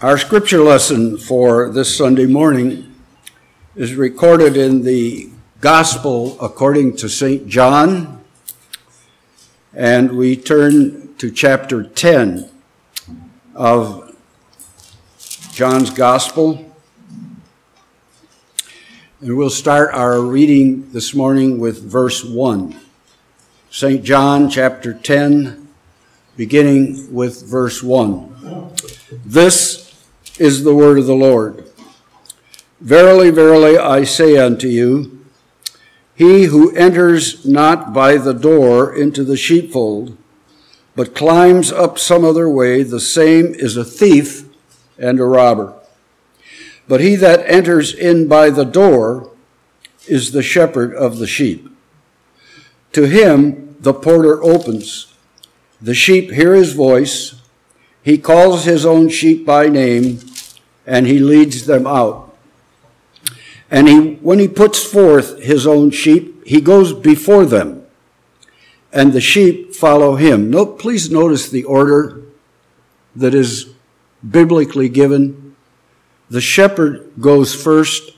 Our scripture lesson for this Sunday morning is recorded in the Gospel according to St. John, and we turn to chapter 10 of John's Gospel. And we'll start our reading this morning with verse 1. St. John chapter 10, beginning with verse 1. This is the word of the Lord. Verily, verily, I say unto you, he who enters not by the door into the sheepfold, but climbs up some other way, the same is a thief and a robber. But he that enters in by the door is the shepherd of the sheep. To him the porter opens. The sheep hear his voice. He calls his own sheep by name, and he leads them out. And when he puts forth his own sheep, he goes before them, and the sheep follow him. Please notice the order that is biblically given. The shepherd goes first,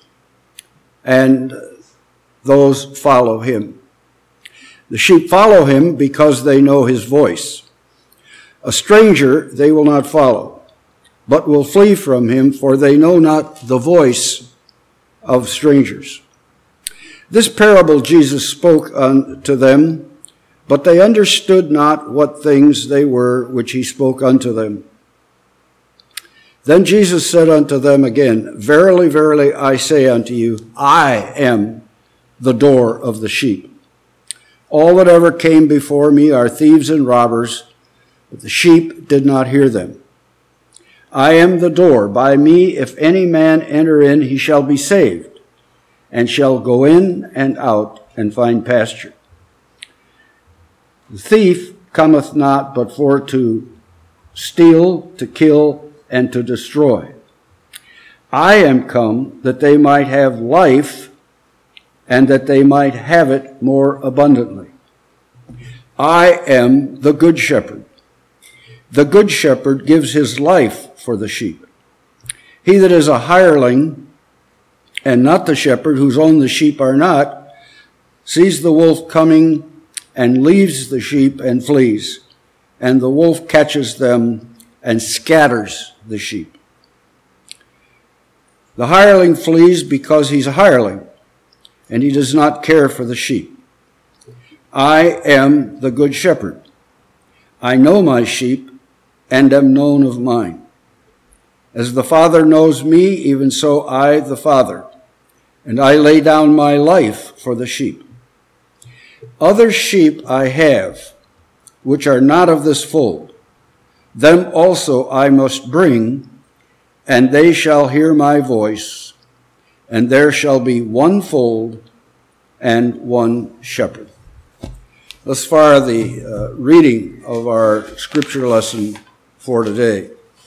and those follow him. The sheep follow him because they know his voice. A stranger they will not follow, but will flee from him, for they know not the voice of strangers. This parable Jesus spoke unto them, but they understood not what things they were which he spoke unto them. Then Jesus said unto them again, Verily, verily, I say unto you, I am the door of the sheep. All that ever came before me are thieves and robbers, but the sheep did not hear them. I am the door. By me, if any man enter in, he shall be saved, and shall go in and out and find pasture. The thief cometh not but for to steal, to kill, and to destroy. I am come that they might have life, and that they might have it more abundantly. I am the good shepherd. The good shepherd gives his life for the sheep. He that is a hireling, and not the shepherd, whose own the sheep are not, sees the wolf coming, and leaves the sheep and flees. And the wolf catches them and scatters the sheep. The hireling flees because he's a hireling, and he does not care for the sheep. I am the good shepherd. I know my sheep, and am known of mine. As the Father knows me, even so I the Father, and I lay down my life for the sheep. Other sheep I have, which are not of this fold. Them also I must bring, and they shall hear my voice, and there shall be one fold and one shepherd. Thus far, the reading of our scripture lesson for today.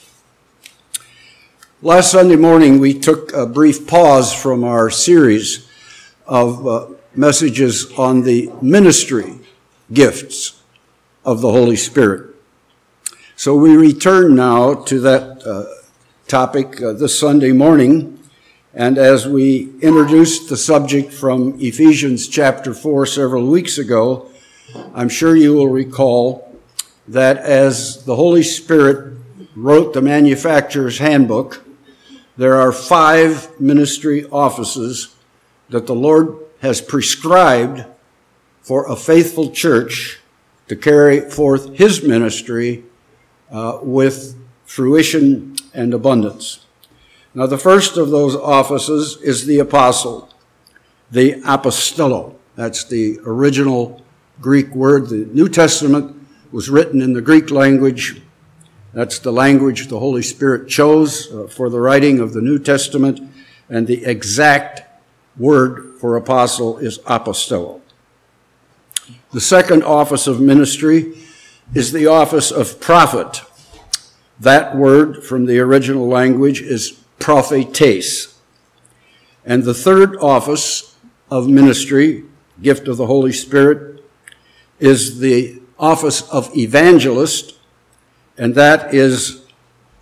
Last Sunday morning, we took a brief pause from our series of messages on the ministry gifts of the Holy Spirit. So we return now to that topic this Sunday morning. And as we introduced the subject from Ephesians chapter 4 several weeks ago, I'm sure you will recall that as the Holy Spirit wrote the manufacturer's handbook, there are 5 ministry offices that the Lord has prescribed for a faithful church to carry forth his ministry with fruition and abundance. Now, the first of those offices is the apostle, the apostello. That's the original Greek word. The New Testament was written in the Greek language. That's the language the Holy Spirit chose for the writing of the New Testament, and the exact word for apostle is apostello. The second office of ministry is the office of prophet. That word from the original language is prophetes. And the third office of ministry, gift of the Holy Spirit, is the office of evangelist, and that is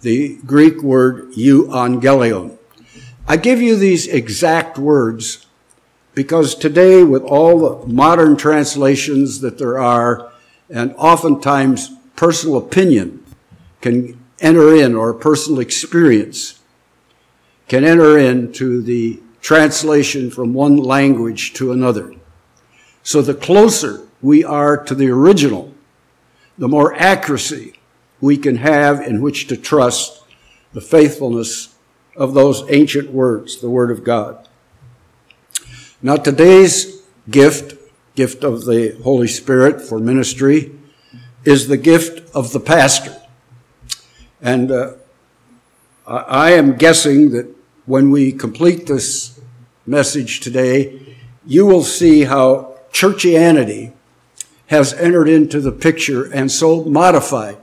the Greek word euangelion. I give you these exact words because today, with all the modern translations that there are, and oftentimes personal opinion can enter in, or personal experience can enter into the translation from one language to another. So the closer we are to the original, the more accuracy we can have in which to trust the faithfulness of those ancient words, the Word of God. Now today's gift of the Holy Spirit for ministry, is the gift of the pastor. And I am guessing that when we complete this message today, you will see how churchianity has entered into the picture and so modified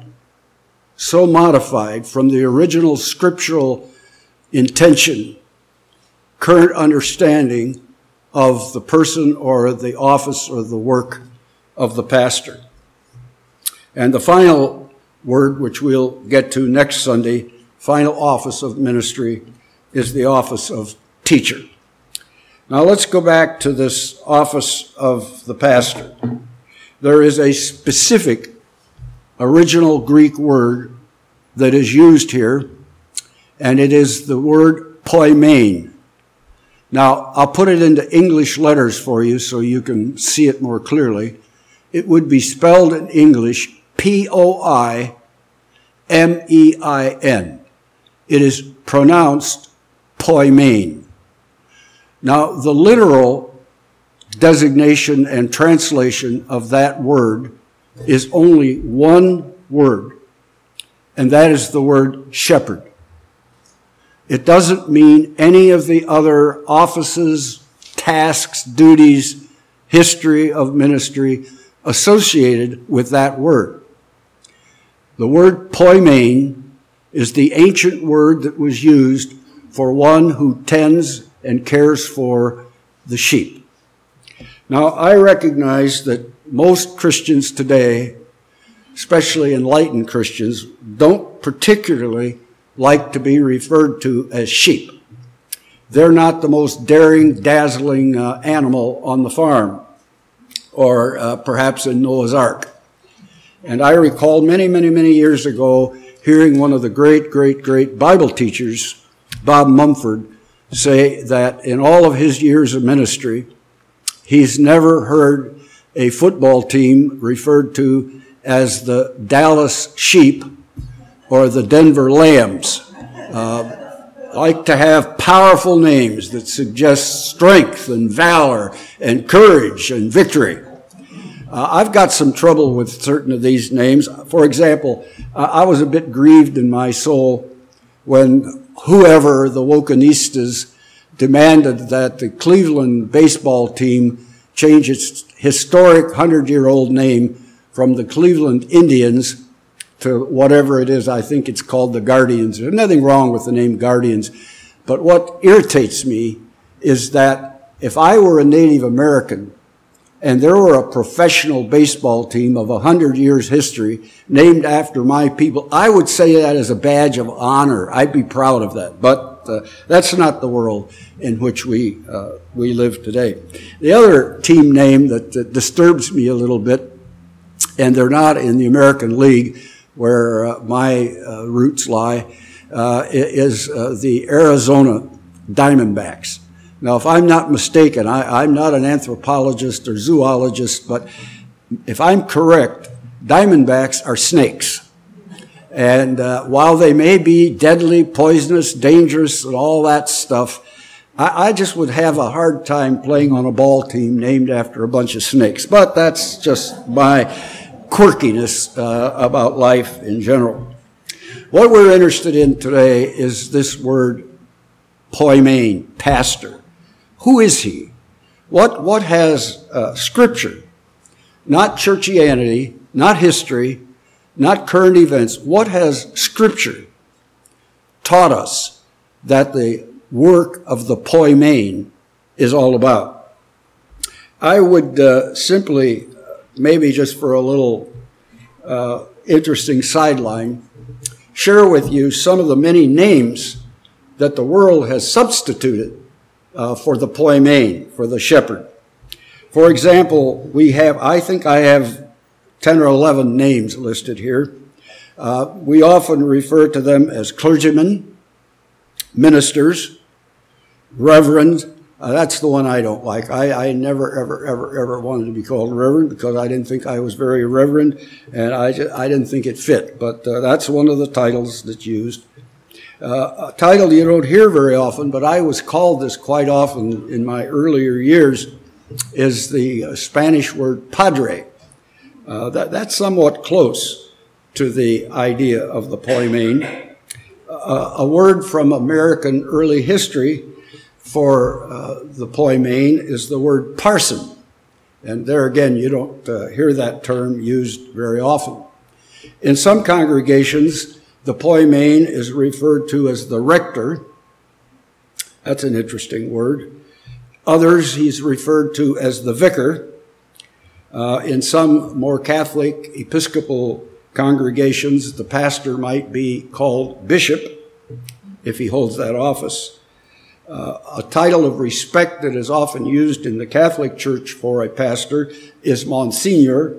from the original scriptural intention, current understanding of the person or the office or the work of the pastor. And the final word, which we'll get to next Sunday, final office of ministry, is the office of teacher. Now let's go back to this office of the pastor. There is a specific original Greek word that is used here, and it is the word poimen. Now, I'll put it into English letters for you so you can see it more clearly. It would be spelled in English Poimein. It is pronounced poimen. Now, the literal designation and translation of that word is only one word, and that is the word shepherd. It doesn't mean any of the other offices, tasks, duties, history of ministry associated with that word. The word poimen is the ancient word that was used for one who tends and cares for the sheep. Now, I recognize that most Christians today, especially enlightened Christians, don't particularly like to be referred to as sheep. They're not the most daring, dazzling animal on the farm, or perhaps in Noah's Ark. And I recall many, many, many years ago hearing one of the great Bible teachers, Bob Mumford, say that in all of his years of ministry, he's never heard a football team referred to as the Dallas Sheep or the Denver Lambs. Like to have powerful names that suggest strength and valor and courage and victory. I've got some trouble with certain of these names. For example, I was a bit grieved in my soul when whoever, the Wokenistas, demanded that the Cleveland baseball team change its historic 100-year-old name from the Cleveland Indians to whatever it is. I think it's called the Guardians. There's nothing wrong with the name Guardians. But what irritates me is that if I were a Native American and there were a professional baseball team of 100 years history named after my people, I would say that as a badge of honor. I'd be proud of that. But that's not the world in which we live today. The other team name that disturbs me a little bit, and they're not in the American League where my roots lie, is the Arizona Diamondbacks. Now, if I'm not mistaken, I'm not an anthropologist or zoologist, but if I'm correct, diamondbacks are snakes. And while they may be deadly, poisonous, dangerous, and all that stuff, I just would have a hard time playing on a ball team named after a bunch of snakes. But that's just my quirkiness about life in general. What we're interested in today is this word poimen, pastor. Who is he? What has Scripture, not churchianity, not history, not current events, what has Scripture taught us that the work of the poimen is all about? I would simply, maybe just for a little interesting sideline, share with you some of the many names that the world has substituted for the poimen, for the shepherd. For example, I think I have 10 or 11 names listed here. We often refer to them as clergymen, ministers, reverends. That's the one I don't like. I never, ever wanted to be called reverend because I didn't think I was very reverend, and I didn't think it fit. But that's one of the titles that's used. A title you don't hear very often, but I was called this quite often in my earlier years, is the Spanish word padre. That's somewhat close to the idea of the poimen. A word from American early history for the poimen is the word parson. And there again, you don't hear that term used very often. In some congregations, the poimen is referred to as the rector. That's an interesting word. Others, he's referred to as the vicar. In some more Catholic Episcopal congregations, the pastor might be called bishop if he holds that office. A title of respect that is often used in the Catholic Church for a pastor is Monsignor.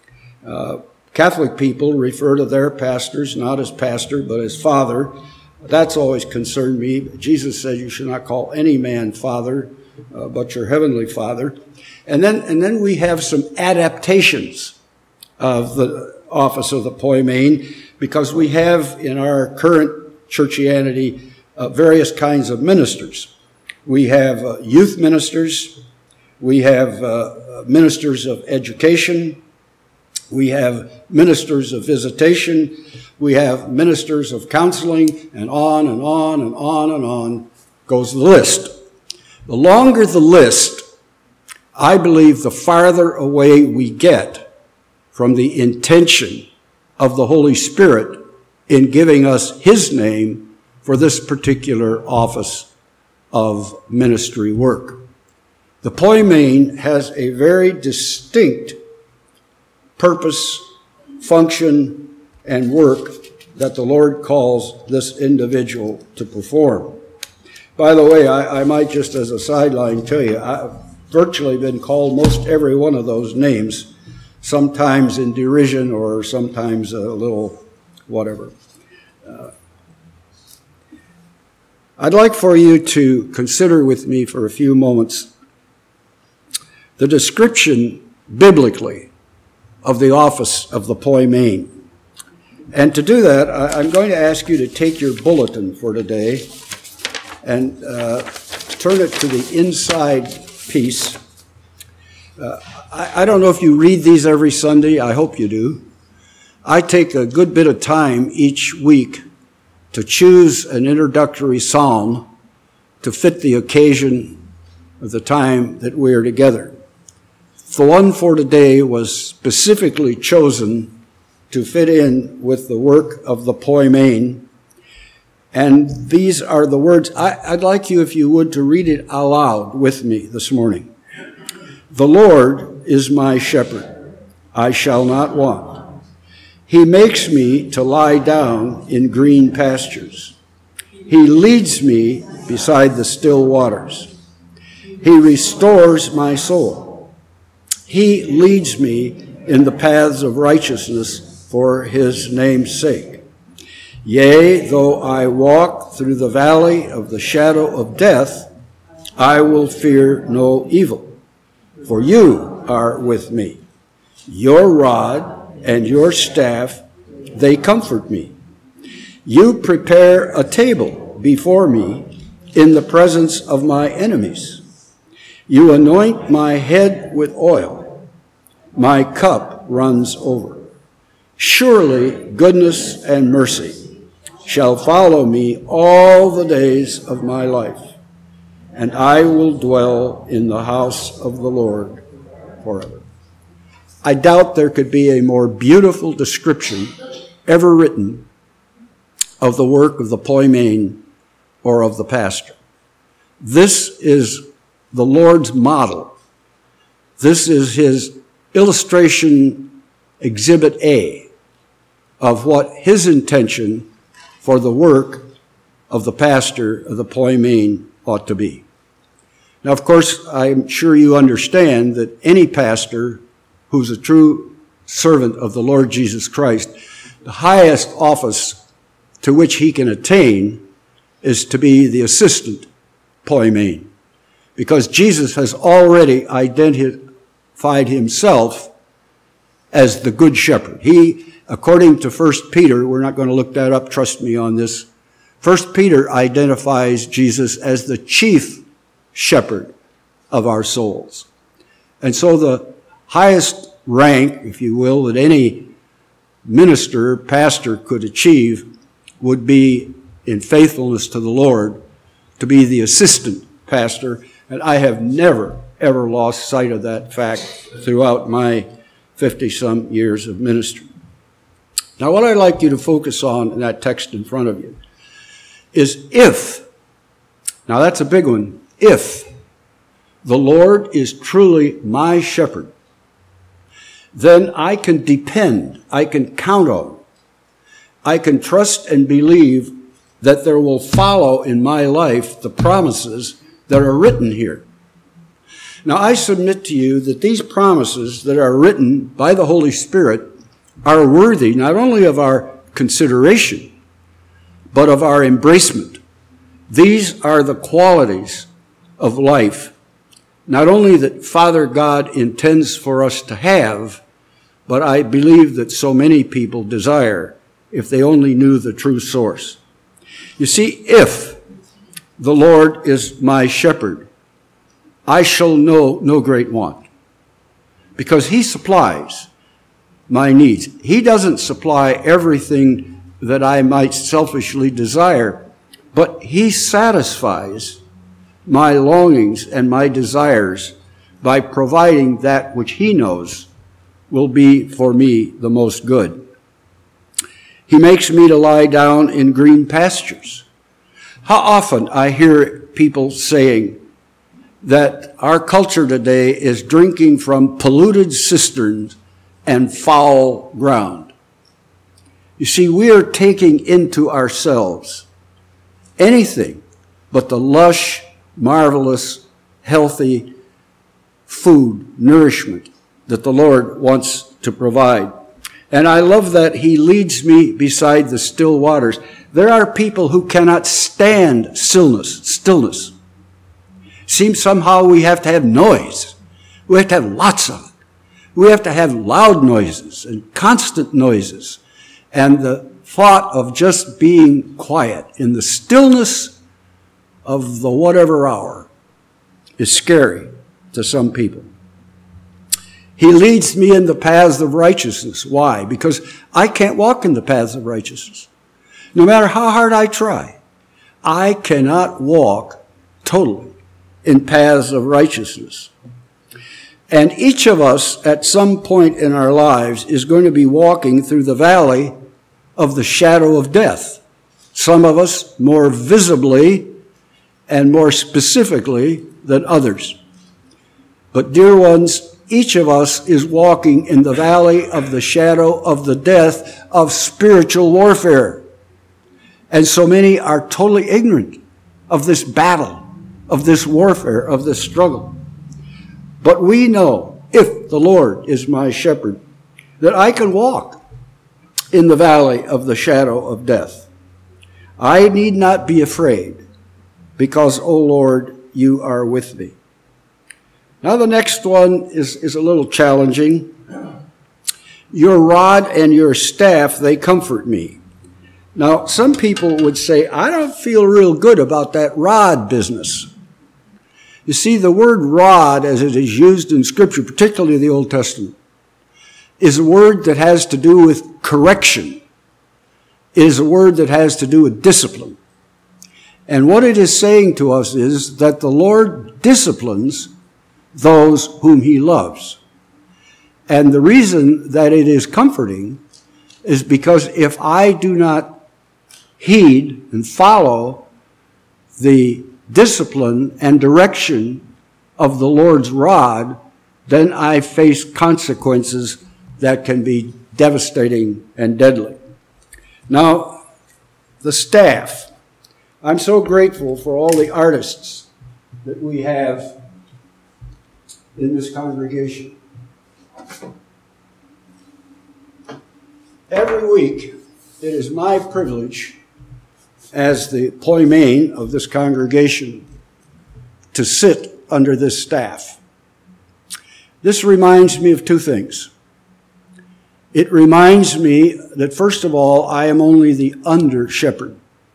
Catholic people refer to their pastors not as pastor, but as father. That's always concerned me. Jesus says you should not call any man father, but your heavenly Father. And then we have some adaptations of the office of the poimen, because we have in our current churchianity various kinds of ministers. We have youth ministers. We have ministers of education. We have ministers of visitation. We have ministers of counseling, and on and on and on and on goes the list. The longer the list, I believe the farther away we get from the intention of the Holy Spirit in giving us His name for this particular office of ministry work. The poimen has a very distinct purpose, function, and work that the Lord calls this individual to perform. By the way, I might just as a sideline tell you, I've virtually been called most every one of those names, sometimes in derision or sometimes a little whatever. I'd like for you to consider with me for a few moments the description biblically of the office of the poimen. And to do that, I'm going to ask you to take your bulletin for today and turn it to the inside piece. I don't know if you read these every Sunday. I hope you do. I take a good bit of time each week to choose an introductory psalm to fit the occasion of the time that we are together. The one for today was specifically chosen to fit in with the work of the poimen. And these are the words. I'd like you, if you would, to read it aloud with me this morning. The Lord is my shepherd. I shall not want. He makes me to lie down in green pastures. He leads me beside the still waters. He restores my soul. He leads me in the paths of righteousness for His name's sake. Yea, though I walk through the valley of the shadow of death, I will fear no evil, for you are with me. Your rod and your staff, they comfort me. You prepare a table before me in the presence of my enemies. You anoint my head with oil. My cup runs over. Surely goodness and mercy shall follow me all the days of my life, and I will dwell in the house of the Lord forever. I doubt there could be a more beautiful description ever written of the work of the poimen or of the pastor. This is the Lord's model. This is His illustration exhibit A of what His intention for the work of the pastor of the Poimane ought to be. Now, of course, I'm sure you understand that any pastor who's a true servant of the Lord Jesus Christ, the highest office to which he can attain is to be the assistant Poimane, because Jesus has already identified himself as the good shepherd. He, according to 1 Peter, we're not going to look that up, trust me on this, 1 Peter identifies Jesus as the chief shepherd of our souls. And so the highest rank, if you will, that any minister, pastor could achieve would be, in faithfulness to the Lord, to be the assistant pastor. And I have never, ever lost sight of that fact throughout my 50-some years of ministry. Now, what I'd like you to focus on in that text in front of you is if, now that's a big one, if the Lord is truly my shepherd, then I can depend, I can count on, I can trust and believe that there will follow in my life the promises that are written here. Now, I submit to you that these promises that are written by the Holy Spirit are worthy not only of our consideration, but of our embracement. These are the qualities of life, not only that Father God intends for us to have, but I believe that so many people desire if they only knew the true source. You see, if the Lord is my shepherd, I shall know no great want, because he supplies my needs. He doesn't supply everything that I might selfishly desire, but he satisfies my longings and my desires by providing that which he knows will be for me the most good. He makes me to lie down in green pastures. How often I hear people saying that our culture today is drinking from polluted cisterns and foul ground. You see, we are taking into ourselves anything but the lush, marvelous, healthy food, nourishment that the Lord wants to provide. And I love that he leads me beside the still waters. There are people who cannot stand stillness. Seems somehow we have to have noise. We have to have lots of it. We have to have loud noises and constant noises. And the thought of just being quiet in the stillness of the whatever hour is scary to some people. He leads me in the paths of righteousness. Why? Because I can't walk in the paths of righteousness. No matter how hard I try, I cannot walk totally in paths of righteousness. And each of us at some point in our lives is going to be walking through the valley of the shadow of death. Some of us more visibly and more specifically than others. But dear ones, each of us is walking in the valley of the shadow of the death of spiritual warfare. And so many are totally ignorant of this battle, of this warfare, of this struggle. But we know, if the Lord is my shepherd, that I can walk in the valley of the shadow of death. I need not be afraid, because, O Lord, you are with me. Now the next one is a little challenging. Your rod and your staff, they comfort me. Now, some people would say, I don't feel real good about that rod business. You see, the word rod, as it is used in Scripture, particularly the Old Testament, is a word that has to do with correction. It is a word that has to do with discipline. And what it is saying to us is that the Lord disciplines those whom he loves. And the reason that it is comforting is because if I do not heed and follow the discipline and direction of the Lord's rod, then I face consequences that can be devastating and deadly. Now, the staff. I'm so grateful for all the artists that we have in this congregation. Every week, it is my privilege as the poimen of this congregation to sit under this staff. This reminds me of two things. It reminds me that, first of all, I am only the under shepherd.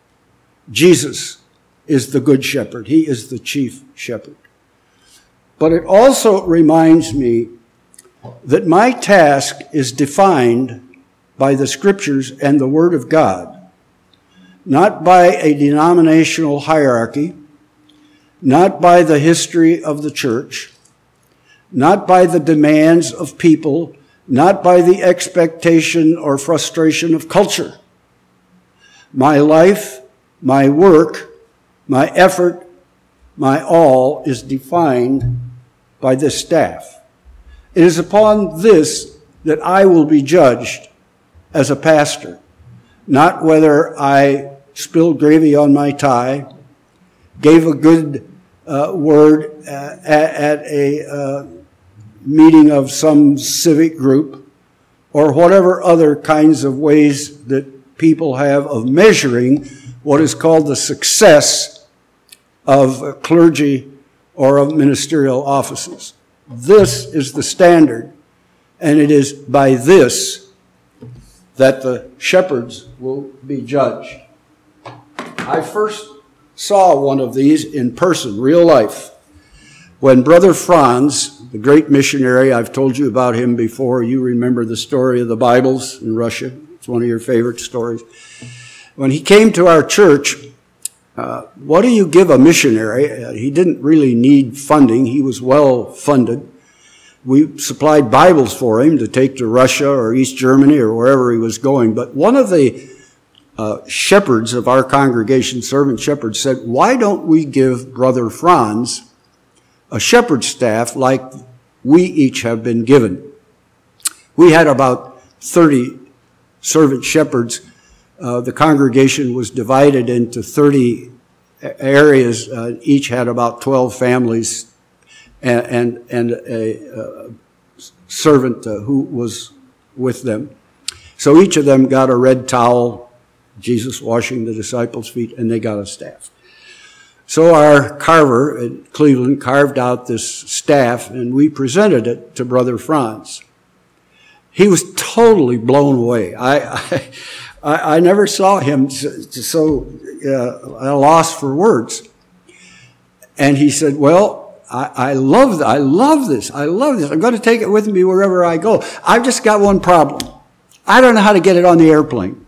Jesus is the good shepherd. He is the chief shepherd. But it also reminds me that my task is defined by the Scriptures and the Word of God, not by a denominational hierarchy, not by the history of the church, not by the demands of people, not by the expectation or frustration of culture. My life, my work, my effort, my all is defined by this staff. It is upon this that I will be judged as a pastor, not whether I spilled gravy on my tie, gave a good word at a meeting of some civic group, or whatever other kinds of ways that people have of measuring what is called the success of clergy or of ministerial offices. This is the standard, and it is by this that the shepherds will be judged. I first saw one of these in person, real life, when Brother Franz, the great missionary, I've told you about him before. You remember the story of the Bibles in Russia. It's one of your favorite stories. When he came to our church, what do you give a missionary? He didn't really need funding. He was well funded. We supplied Bibles for him to take to Russia or East Germany or wherever he was going. But one of the shepherds of our congregation, servant shepherds, said, why don't we give Brother Franz a shepherd's staff like we each have been given? We had about 30 servant shepherds. The congregation was divided into 30 areas. Each had about 12 families and a servant who was with them. So each of them got a red towel, Jesus washing the disciples' feet, and they got a staff. So our carver in Cleveland carved out this staff, and we presented it to Brother Franz. He was totally blown away. I never saw him so at a loss for words. And he said, well, I love this. I'm going to take it with me wherever I go. I've just got one problem. I don't know how to get it on the airplane.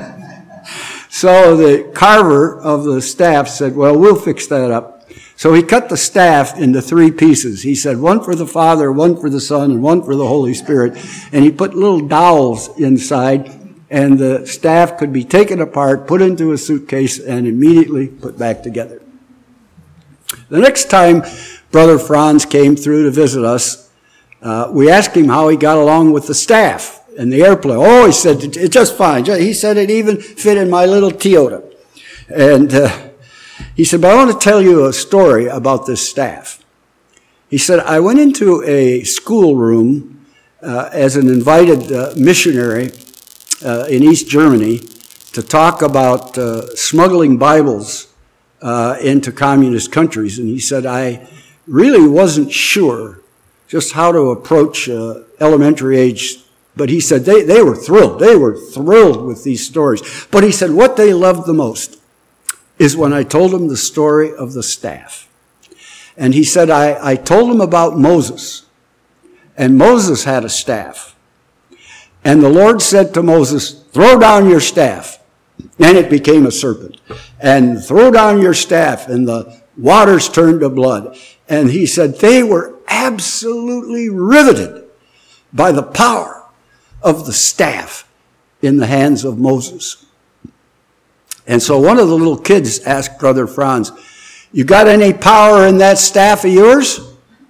So the carver of the staff said, well, we'll fix that up. So he cut the staff into 3 pieces. He said, one for the Father, one for the Son, and one for the Holy Spirit. And he put little dowels inside, and the staff could be taken apart, put into a suitcase, and immediately put back together. The next time Brother Franz came through to visit us, we asked him how he got along with the staff in the airplane. Oh, he said, it's just fine. He said it even fit in my little Toyota. And he said, but I want to tell you a story about this staff. He said, I went into a schoolroom as an invited missionary in East Germany to talk about smuggling Bibles into communist countries. And he said, I really wasn't sure just how to approach elementary age. But he said they were thrilled. They were thrilled with these stories. But he said what they loved the most is when I told them the story of the staff. And he said, I told them about Moses. And Moses had a staff. And the Lord said to Moses, throw down your staff. And it became a serpent. And throw down your staff. And the waters turned to blood. And he said they were absolutely riveted by the power of the staff in the hands of Moses. And so one of the little kids asked Brother Franz, you got any power in that staff of yours?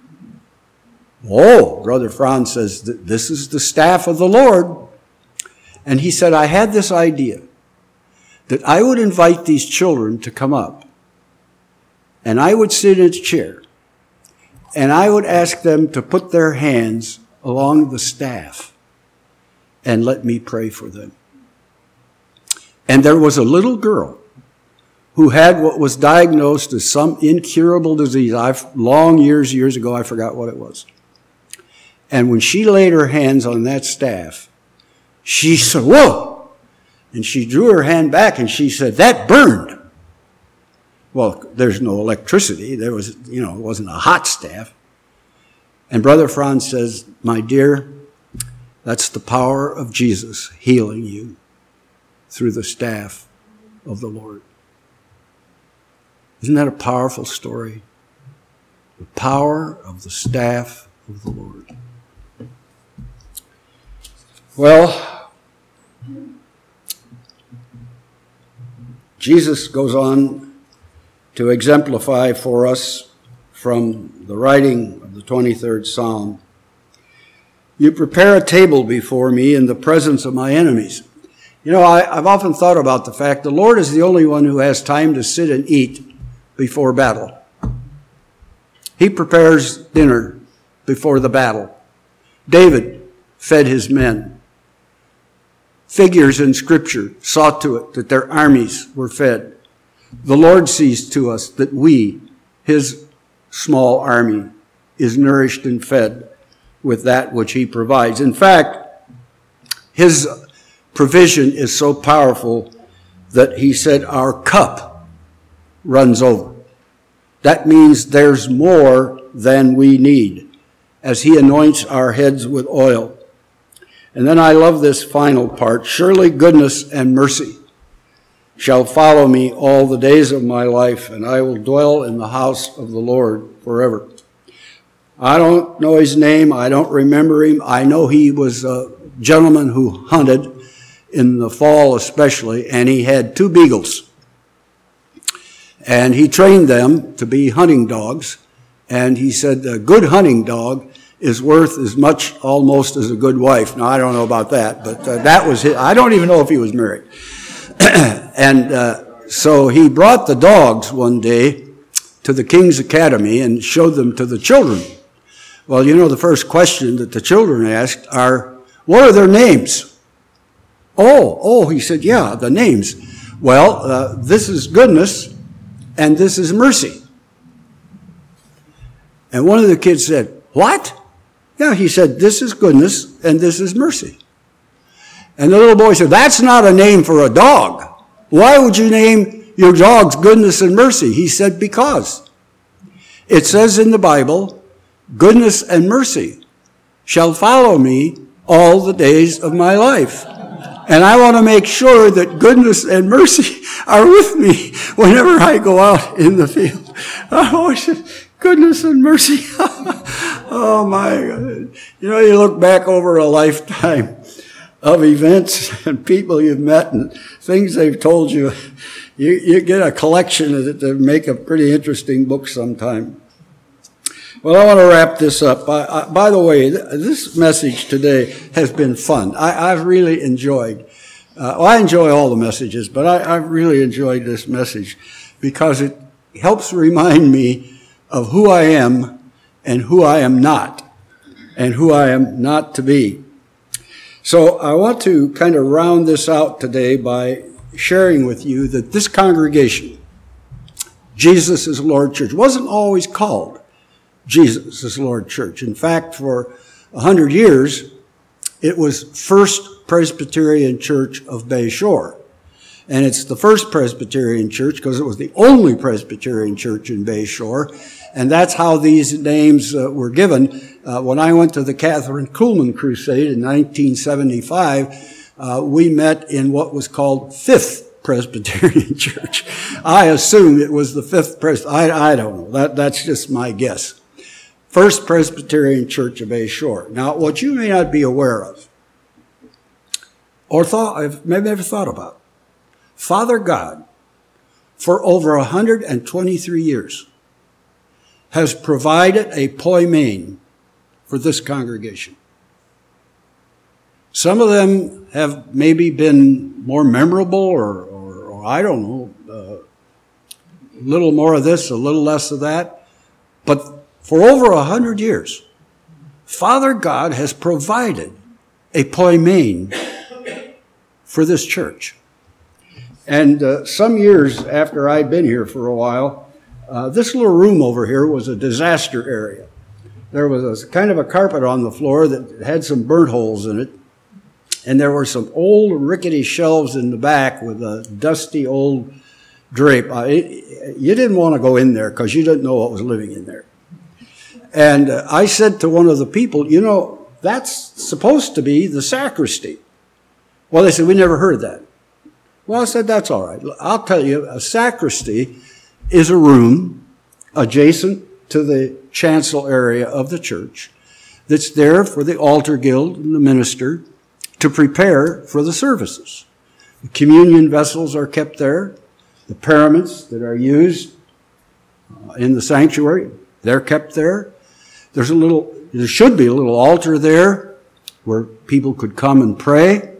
Oh, Brother Franz says, this is the staff of the Lord. And he said, I had this idea that I would invite these children to come up, and I would sit in a chair, and I would ask them to put their hands along the staff and let me pray for them. And there was a little girl who had what was diagnosed as some incurable disease. Years ago, I forgot what it was. And when she laid her hands on that staff, she said, "Whoa!" And she drew her hand back and she said, "That burned." Well, there's no electricity. There was, it wasn't a hot staff. And Brother Franz says, "My dear, that's the power of Jesus healing you through the staff of the Lord." Isn't that a powerful story? The power of the staff of the Lord. Well, Jesus goes on to exemplify for us from the writing of the 23rd Psalm. "You prepare a table before me in the presence of my enemies." I've often thought about the fact the Lord is the only one who has time to sit and eat before battle. He prepares dinner before the battle. David fed his men. Figures in Scripture saw to it that their armies were fed. The Lord sees to us that we, his small army, is nourished and fed with that which he provides. In fact, his provision is so powerful that he said our cup runs over. That means there's more than we need as he anoints our heads with oil. And then I love this final part. "Surely goodness and mercy shall follow me all the days of my life, and I will dwell in the house of the Lord forever." I don't know his name. I don't remember him. I know he was a gentleman who hunted in the fall especially, and he had 2 beagles. And he trained them to be hunting dogs. And he said a good hunting dog is worth as much almost as a good wife. Now, I don't know about that, but that was his. I don't even know if he was married. And so he brought the dogs one day to the King's Academy and showed them to the children. Well, the first question that the children asked are, "What are their names?" Oh, he said, "Yeah, the names. Well, this is goodness and this is mercy." And one of the kids said, "What?" Yeah, he said, "This is goodness and this is mercy." And the little boy said, "That's not a name for a dog. Why would you name your dogs goodness and mercy?" He said, "Because it says in the Bible, goodness and mercy shall follow me all the days of my life. And I want to make sure that goodness and mercy are with me whenever I go out in the field." Oh, goodness and mercy. Oh, my God. You look back over a lifetime of events and people you've met and things they've told you. You get a collection of it to make a pretty interesting book sometime. Well, I want to wrap this up. By the way, this message today has been fun. I've really enjoyed. I enjoy all the messages, but I've really enjoyed this message because it helps remind me of who I am and who I am not, and who I am not to be. So I want to kind of round this out today by sharing with you that this congregation, Jesus is Lord Church, wasn't always called Jesus is Lord Church. In fact, for 100 years, it was First Presbyterian Church of Bay Shore. And it's the first Presbyterian church because it was the only Presbyterian church in Bay Shore. And that's how these names were given. When I went to the Catherine Kuhlman Crusade in 1975, we met in what was called Fifth Presbyterian Church. I assume it was the Fifth Presbyterian. I don't know. That's just my guess. First Presbyterian Church of Bay Shore. Now, what you may not be aware of, or maybe never thought about, Father God, for over 123 years, has provided a poimen for this congregation. Some of them have maybe been more memorable or or I don't know, a little more of this, a little less of that. But for over 100 years, Father God has provided a poimen for this church. And some years after I'd been here for a while, this little room over here was a disaster area. There was kind of a carpet on the floor that had some burnt holes in it. And there were some old rickety shelves in the back with a dusty old drape. You didn't want to go in there because you didn't know what was living in there. And I said to one of the people, you know, that's supposed to be the sacristy. Well, they said, we never heard that. Well, I said, that's all right. I'll tell you, a sacristy is a room adjacent to the chancel area of the church that's there for the altar guild and the minister to prepare for the services. The communion vessels are kept there. The paraments that are used in the sanctuary, they're kept there. There should be a little altar there where people could come and pray.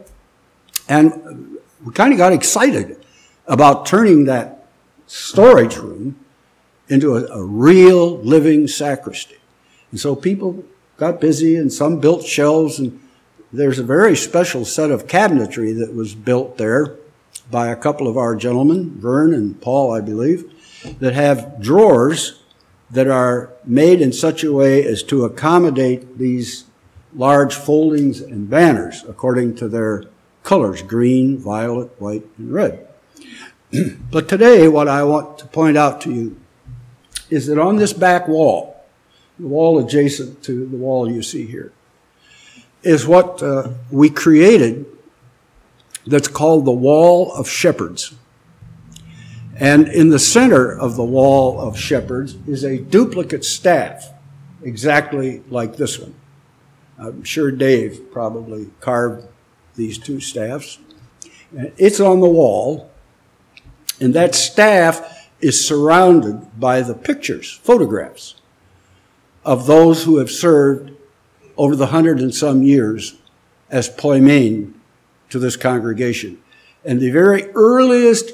And we kind of got excited about turning that storage room into a real living sacristy. And so people got busy and some built shelves, and there's a very special set of cabinetry that was built there by a couple of our gentlemen, Vern and Paul, I believe, that have drawers that are made in such a way as to accommodate these large foldings and banners according to their colors, green, violet, white, and red. But today, what I want to point out to you is that on this back wall, the wall adjacent to the wall you see here, is what we created that's called the Wall of Shepherds. And in the center of the Wall of Shepherds is a duplicate staff, exactly like this one. I'm sure Dave probably carved these two staffs. It's on the wall, and that staff is surrounded by the pictures, photographs, of those who have served over the 100 and some years as poimen to this congregation. And the very earliest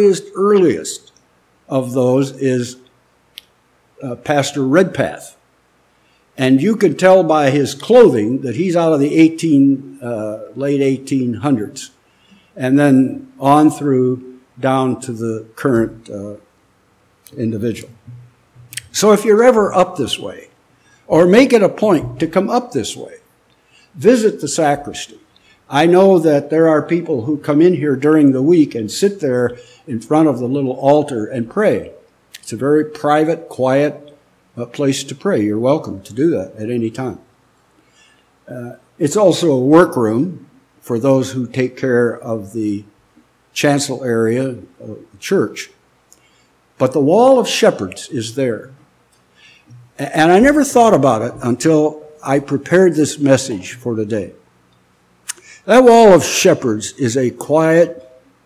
of those is Pastor Redpath. And you could tell by his clothing that he's out of the late 1800s. And then on through down to the current individual. So if you're ever up this way, or make it a point to come up this way, visit the sacristy. I know that there are people who come in here during the week and sit there in front of the little altar and pray. It's a very private, quiet place to pray. You're welcome to do that at any time. It's also a workroom for those who take care of the chancel area of the church. But the Wall of Shepherds is there. And I never thought about it until I prepared this message for today. That Wall of Shepherds is a quiet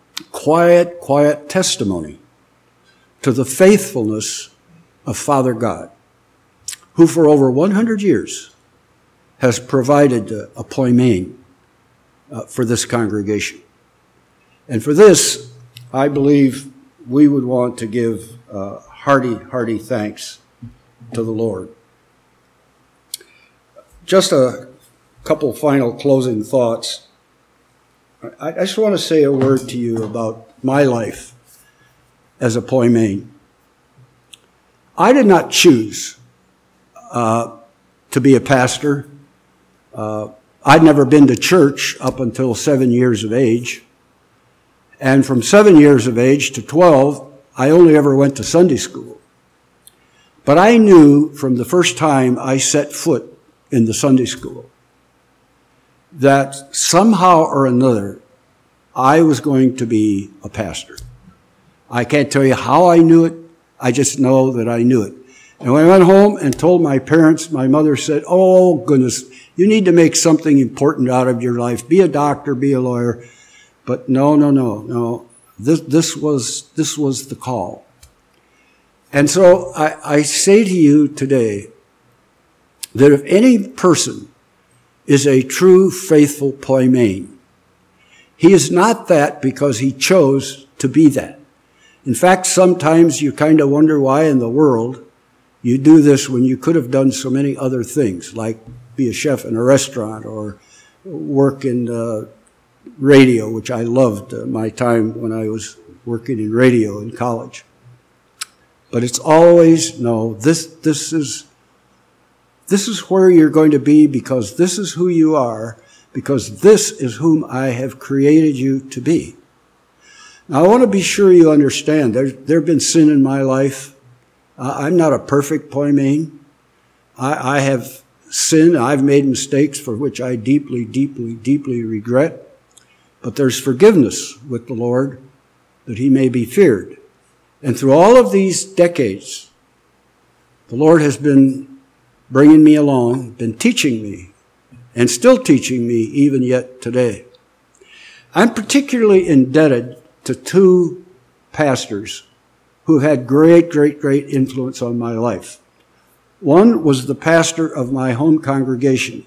testimony to the faithfulness of Father God, who for over 100 years has provided a poimen for this congregation. And for this, I believe we would want to give hearty thanks to the Lord. Just a couple final closing thoughts. I just want to say a word to you about my life as a poimen. I did not choose to be a pastor. I'd never been to church up until 7 years of age. And from 7 years of age to 12, I only ever went to Sunday school. But I knew from the first time I set foot in the Sunday school that somehow or another I was going to be a pastor. I can't tell you how I knew it. I just know that I knew it. And when I went home and told my parents, my mother said, "Oh, goodness, you need to make something important out of your life. Be a doctor, be a lawyer." But no. This was the call. And so I say to you today that if any person is a true faithful poimen, he is not that because he chose to be that. In fact, sometimes you kind of wonder why in the world you do this when you could have done so many other things, like be a chef in a restaurant or work in radio, which I loved my time when I was working in radio in college. But it's always, no, this is where you're going to be, because this is who you are, because this is whom I have created you to be. Now, I want to be sure you understand, there have been sin in my life. I'm not a perfect poimen. I have sinned. I've made mistakes for which I deeply, deeply, deeply regret. But there's forgiveness with the Lord, that he may be feared. And through all of these decades, the Lord has been bringing me along, been teaching me, and still teaching me even yet today. I'm particularly indebted to two pastors who have had great, great, great influence on my life. One was the pastor of my home congregation.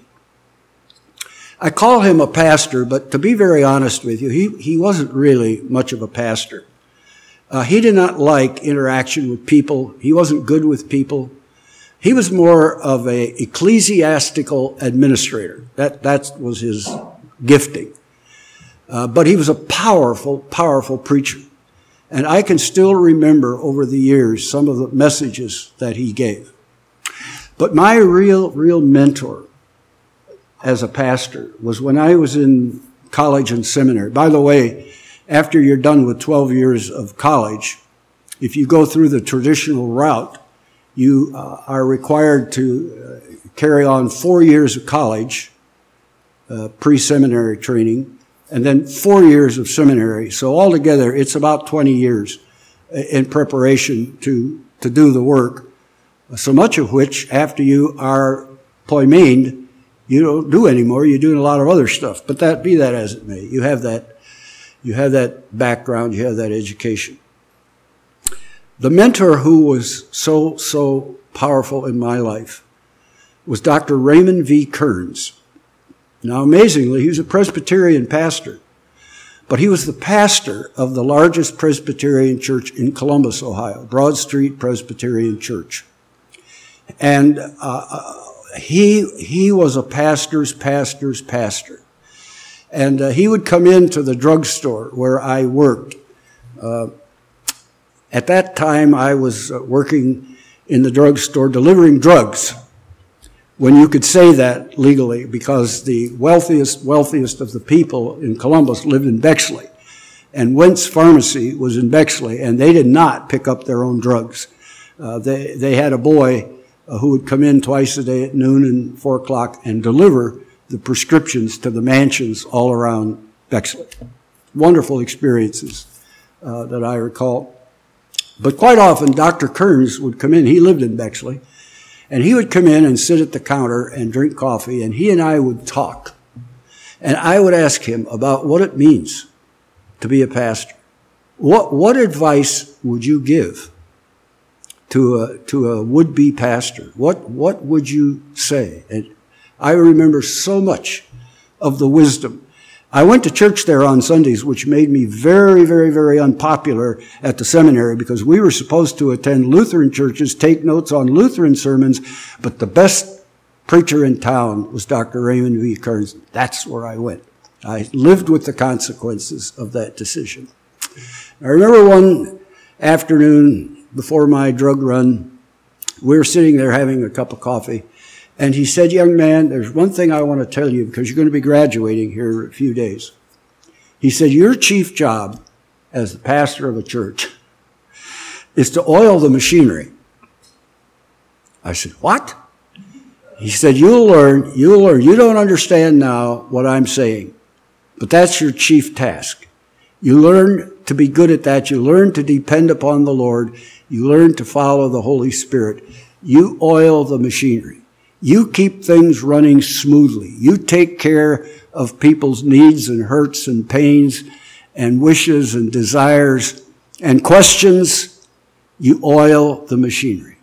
I call him a pastor, but to be very honest with you, he wasn't really much of a pastor. He did not like interaction with people. He wasn't good with people. He was more of an ecclesiastical administrator. That was his gifting. But he was a powerful, powerful preacher. And I can still remember over the years some of the messages that he gave. But my real mentor as a pastor was when I was in college and seminary. By the way, after you're done with 12 years of college, if you go through the traditional route, you are required to carry on 4 years of college, pre-seminary training, and then 4 years of seminary. So altogether, it's about 20 years in preparation to do the work, so much of which, after you are poimened, you don't do anymore. You're doing a lot of other stuff. But be that as it may, you have that background, you have that education. The mentor who was so powerful in my life was Dr. Raymond V. Kearns. Now, amazingly, he was a Presbyterian pastor, but he was the pastor of the largest Presbyterian church in Columbus, Ohio, Broad Street Presbyterian Church. And he was a pastor's pastor. And he would come into the drugstore where I worked. At that time, I was working in the drugstore delivering drugs, when you could say that legally, because the wealthiest of the people in Columbus lived in Bexley. And Wentz Pharmacy was in Bexley, and they did not pick up their own drugs. They had a boy who would come in twice a day at noon and 4 o'clock and deliver the prescriptions to the mansions all around Bexley. Wonderful experiences that I recall. But quite often, Dr. Kearns would come in. He lived in Bexley. And he would come in and sit at the counter and drink coffee, and he and I would talk. And I would ask him about what it means to be a pastor. What advice would you give to a would-be pastor? What would you say? And I remember so much of the wisdom. I went to church there on Sundays, which made me very, very, very unpopular at the seminary, because we were supposed to attend Lutheran churches, take notes on Lutheran sermons, but the best preacher in town was Dr. Raymond V. Kearns. That's where I went. I lived with the consequences of that decision. I remember one afternoon before my drug run, we were sitting there having a cup of coffee, and he said, "Young man, there's one thing I want to tell you, because you're going to be graduating here in a few days." He said, "Your chief job as the pastor of a church is to oil the machinery." I said, "What?" He said, You'll learn. You don't understand now what I'm saying, but that's your chief task. You learn to be good at that. You learn to depend upon the Lord. You learn to follow the Holy Spirit. You oil the machinery. You keep things running smoothly. You take care of people's needs and hurts and pains and wishes and desires and questions. You oil the machinery.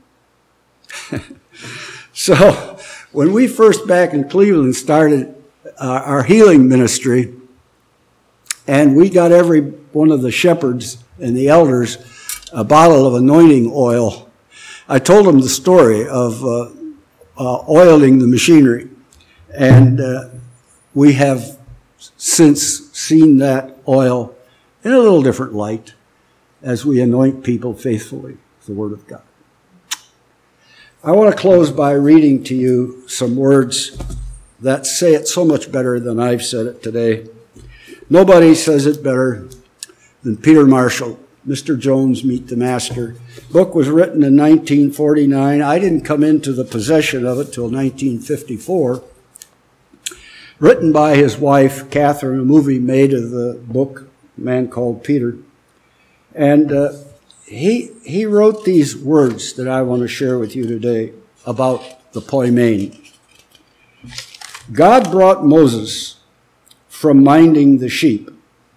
So when we first back in Cleveland started our healing ministry, and we got every one of the shepherds and the elders a bottle of anointing oil. I told them the story of oiling the machinery, and we have since seen that oil in a little different light as we anoint people faithfully with the Word of God. I want to close by reading to you some words that say it so much better than I've said it today. Nobody says it better than Peter Marshall, Mr. Jones, Meet the Master. The book was written in 1949. I didn't come into the possession of it till 1954. Written by his wife, Catherine, a movie made of the book, A Man Called Peter. And he wrote these words that I want to share with you today about the poimen. God brought Moses from minding the sheep,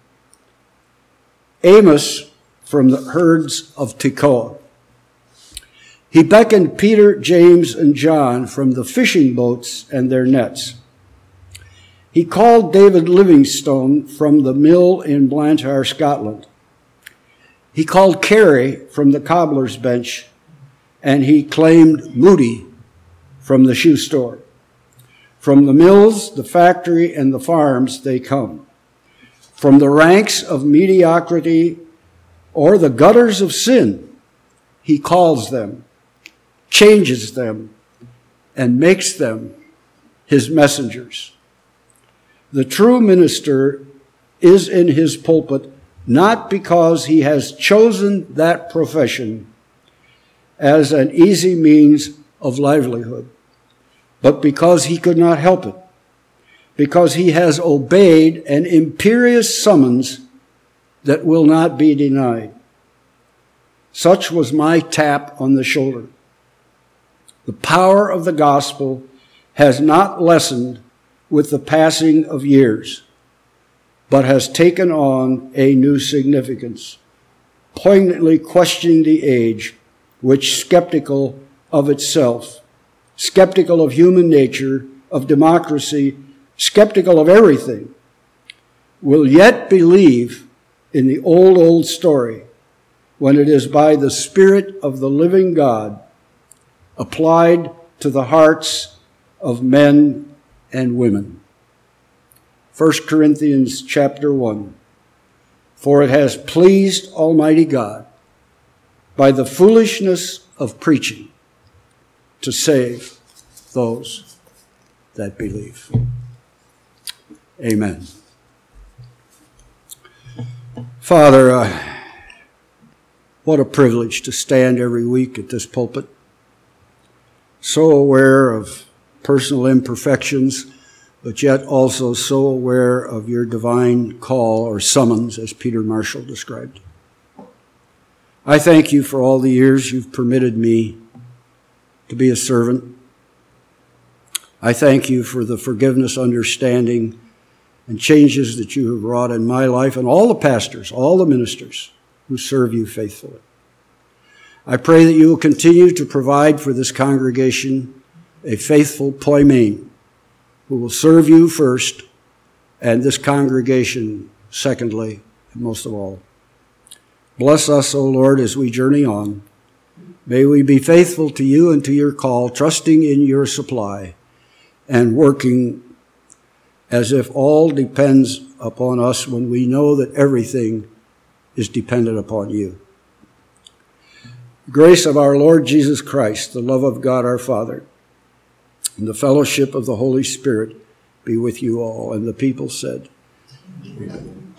Amos from the herds of Tekoa. He beckoned Peter, James, and John from the fishing boats and their nets. He called David Livingstone from the mill in Blantyre, Scotland. He called Carey from the cobbler's bench, and he claimed Moody from the shoe store. From the mills, the factory, and the farms they come. From the ranks of mediocrity or the gutters of sin, he calls them, changes them, and makes them his messengers. The true minister is in his pulpit not because he has chosen that profession as an easy means of livelihood, but because he could not help it, because he has obeyed an imperious summons that will not be denied. Such was my tap on the shoulder. The power of the gospel has not lessened with the passing of years, but has taken on a new significance, poignantly questioning the age which, skeptical of itself, skeptical of human nature, of democracy, skeptical of everything, will yet believe in the old story when it is by the Spirit of the living God applied to the hearts of men and women. 1 Corinthians chapter 1. For it has pleased Almighty God by the foolishness of preaching to save those that believe. Amen. Father, what a privilege to stand every week at this pulpit, so aware of personal imperfections, but yet also so aware of your divine call or summons, as Peter Marshall described. I thank you for all the years you've permitted me to be a servant. I thank you for the forgiveness, understanding, and changes that you have wrought in my life and all the pastors, all the ministers who serve you faithfully. I pray that you will continue to provide for this congregation a faithful poimen who will serve you first and this congregation secondly, and most of all. Bless us, O Lord, as we journey on. May we be faithful to you and to your call, trusting in your supply and working as if all depends upon us when we know that everything is dependent upon you. The grace of our Lord Jesus Christ, the love of God our Father, and the fellowship of the Holy Spirit be with you all. And the people said, Amen.